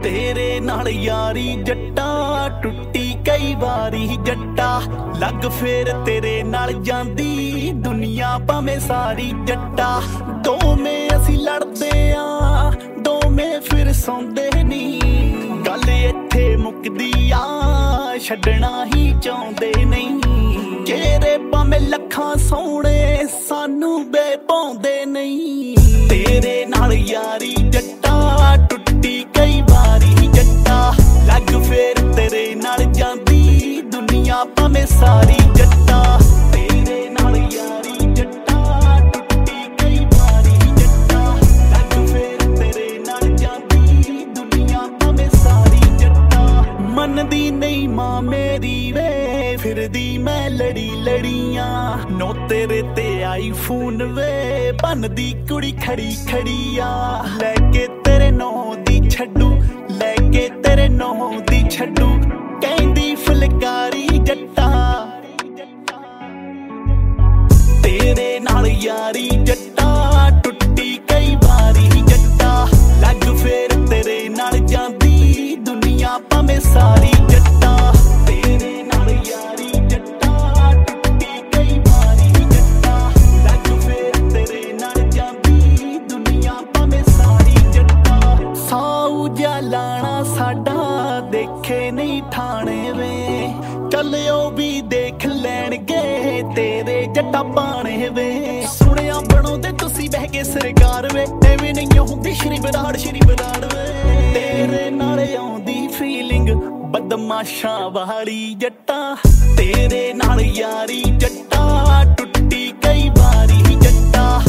ਤੇਰੇ ਨਾਲ ਯਾਰੀ ਜੱਟਾ ਟੁੱਟੀ ਕਈ ਵਾਰੀ ਜੱਟਾ ਲੱਗ ਫੇਰ ਤੇਰੇ ਨਾਲ ਜਾਂਦੀ ਦੁਨੀਆ ਭਾਵੇਂ ਸਾਰੀ ਜੱਟਾ ਦੋਵੇਂ ਅਸੀਂ ਲੜਦੇ ਆ ਦੋਵੇਂ ਫਿਰ ਸੌਂਦੇ ਨਹੀਂ ਗੱਲ ਇੱਥੇ ਮੁੱਕਦੀ ਆ ਛੱਡਣਾ ਹੀ ਚਾਹੁੰਦੇ ਨਹੀਂ ਚਿਹਰੇ ਭਾਵੇਂ ਲੱਖਾਂ ਸੋਹਣੇ ਸਾਨੂੰ ਬੇਪਾਉਂਦੇ ਨਹੀਂ ਤੇਰੇ ਨਾਲ ਯਾਰੀ ਜੱਟਾ ਟੁੱਟੀ ਕਈ ਵਾਰੀ ਜੱਟਾ ਲੱਗ ਫੇਰ ਤੇਰੇ ਨਾਲ ਜਾਂਦੀ ਦੁਨੀਆ ਭਾਵੇਂ ਸਾਰੀ ਜੱਟਾ ਤੇਰੇ ਨਾਲ ਯਾਰੀ ਜੱਟਾ ਟੁੱਟੀ ਕਈ ਵਾਰੀ ਜੱਟਾ ਲੱਗ ਫੇਰ ਤੇਰੇ ਨਾਲ ਜਾਂਦੀ ਦੁਨੀਆ ਭਾਵੇਂ ਸਾਰੀ ਜੱਟਾ ਮੰਨਦੀ ਨਹੀਂ ਮਾਂ ਮੇਰੀ ਵੇ ਫਿਰਦੀ ਮੈਂ ਲੜੀ ਲੜੀਆਂ ਨੋ ਤੇਰੇ ਤੇ ਆਈਫੋਨ ਵੇ ਬਣਦੀ ਕੁੜੀ ਖੜੀ ਖੜੀ ਆ ਲੈ ਕੇ ਤੇਰੇ ਨੌ ਦੀ ਛੱਡੂ ਲੈ ਕੇ ਤੇਰੇ ਨੌ ਦੀ ਛੱਡੂ ਕਹਿੰਦੀ ਫੁਲਕਾਰੀ ਜੱਟਾ ਤੇਰੇ ਨਾਲ ਯਾਰੀ ਜੱਟਾ ਟੁੱਟੀ ਕਈ ਵਾਰੀ ਜੱਟਾ ਲੱਗ ਫੇਰ ਤੇਰੇ ਨਾਲ ਜਾਂਦੀ ਦੁਨੀਆ ਭਾਵੇਂ ਸਾਰੀ ਜੱਟਾ ਤੇਰੇ ਨਾਲ ਯਾਰੀ ਜੱਟਾ ਟੁੱਟੀ ਕਈ ਵਾਰੀ ਜੱਟਾ ਲੱਗ ਫੇਰ ਤੇਰੇ ਨਾਲ ਜਾਂਦੀ ਦੁਨੀਆ ਭਾਵੇਂ ਸਾਰੀ ਜੱਟਾ ਸਾਊ ਜਿਹਾ ਲਾਣਾ ਸਾਡਾ ਦੇਖੇ ਨਹੀਂ ਠਾਣੇ ਵੇ ਚੱਲਿਓ ਵੀ ਦੇਖ ਲੈਣਗੇ ਤੇਰੇ ਜੱਟਾ ਬਾਣੇ ਵੇ ਸੁਣਿਆ ਬਣਾਉਂਦੇ ਤੁਸੀਂ ਬਹਿ ਕੇ ਸਰਕਾਰ ਵੇ ਐਵੇਂ ਨਹੀਂ ਹੁੰਦੀ ਸ਼੍ਰੀ ਬਰਾੜ ਵੇ ਤੇਰੇ ਨਾਲ ਆਉਂਦੀ ਫੀਲਿੰਗ ਬਦਮਾਸ਼ਾਂ ਵਾਲੀ ਜੱਟਾ ਤੇਰੇ ਨਾਲ ਯਾਰੀ ਜੱਟਾ ਟੁੱਟੀ ਕਈ ਵਾਰੀ ਜੱਟਾ